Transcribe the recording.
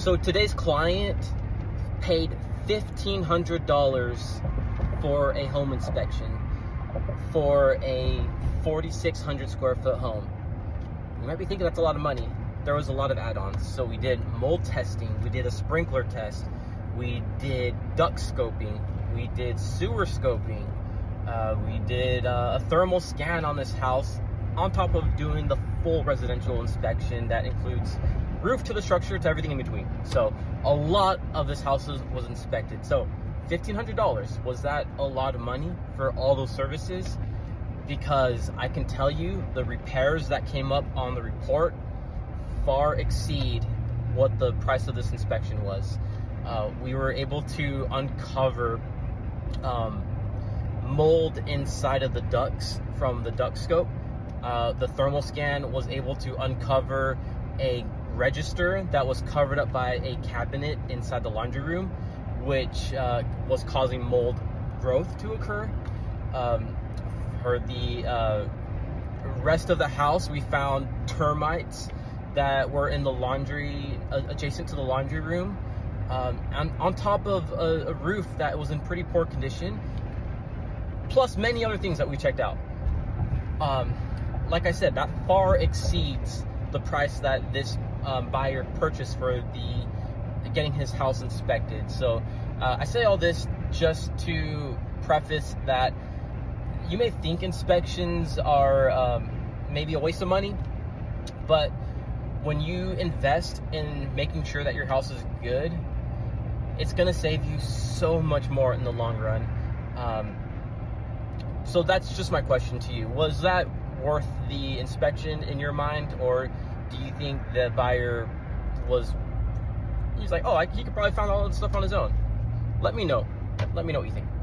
So today's client paid $1,500 for a home inspection for a 4,600 square foot home. You might be thinking that's a lot of money. There was a lot of add-ons. So we did mold testing, we did a sprinkler test, we did duct scoping, we did sewer scoping, we did a thermal scan on this house, on top of doing the full residential inspection that includes roof to the structure to everything in between. So a lot of this house was inspected. So $1,500, was that a lot of money for all those services? Because I can tell you the repairs that came up on the report far exceed what the price of this inspection was. We were able to uncover mold inside of the ducts from the duct scope. The thermal scan was able to uncover a register that was covered up by a cabinet inside the laundry room, which was causing mold growth to occur. For the rest of the house, we found termites that were in the laundry, adjacent to the laundry room, and on top of a roof that was in pretty poor condition, plus many other things that we checked out. Like I said, that far exceeds the price that this buyer purchased for getting his house inspected. So I say all this just to preface that you may think inspections are maybe a waste of money, but when you invest in making sure that your house is good, it's going to save you so much more in the long run. So that's just my question to you. Was that worth the inspection in your mind, or do you think the buyer he's like, oh, he could probably find all this stuff on his own? Let me know what you think.